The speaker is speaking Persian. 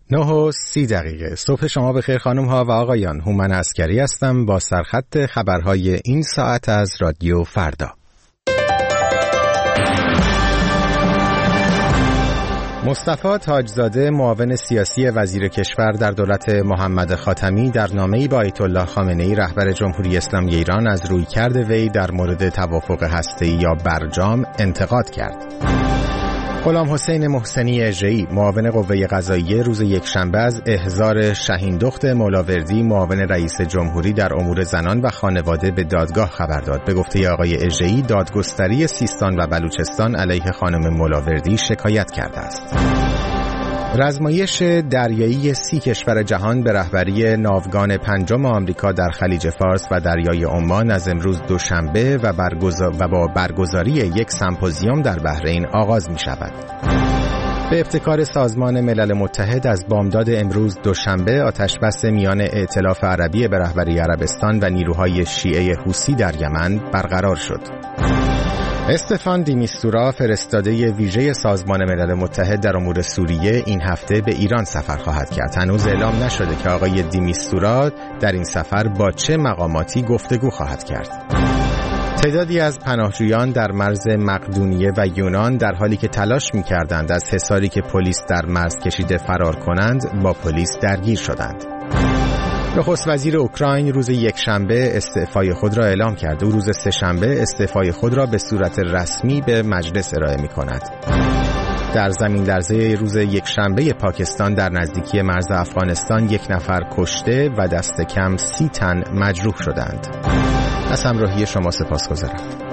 9:30 صبح شما بخیر خانم ها و آقایان. هومن عسکری هستم با سرخط خبرهای این ساعت از رادیو فردا. مصطفی تاجزاده معاون سیاسی وزیر کشور در دولت محمد خاتمی در نامه‌ای با آیت الله خامنه‌ای رهبر جمهوری اسلامی ایران از رویکرد وی در مورد توافق هسته‌ای یا برجام انتقاد کرد. غلام حسین محسنی اژه‌ای معاون قوه قضاییه روز یکشنبه از احضار شهین دخت مولاوردی معاون رئیس جمهوری در امور زنان و خانواده به دادگاه خبر داد. به گفته آقای اژه‌ای دادگستری سیستان و بلوچستان علیه خانم مولاوردی شکایت کرده است. رزمایش دریایی 30 کشور جهان به رهبری ناوگان پنجم آمریکا در خلیج فارس و دریای عمان از امروز دوشنبه و با برگزاری یک سمپوزیوم در بحرین آغاز می شود. به ابتکار سازمان ملل متحد از بامداد امروز دوشنبه آتشبس میان ائتلاف عربی به رهبری عربستان و نیروهای شیعه حوثی در یمن برقرار شد. استفان دیمیستورا فرستاده ویژه سازمان ملل متحد در امور سوریه این هفته به ایران سفر خواهد کرد. هنوز اعلام نشده که آقای دیمیستورا در این سفر با چه مقاماتی گفتگو خواهد کرد. تعدادی از پناهجویان در مرز مقدونیه و یونان در حالی که تلاش می‌کردند از حصاری که پلیس در مرز کشیده فرار کنند با پلیس درگیر شدند. نخست وزیر اوکراین روز یکشنبه استعفای خود را اعلام کرد. او روز سه‌شنبه استعفای خود را به صورت رسمی به مجلس ارائه می‌کند. در زمین لرزه روز یکشنبه پاکستان در نزدیکی مرز افغانستان 1 نفر کشته و دست کم 30 تن مجروح شدند. از همراهی شما سپاسگزارم.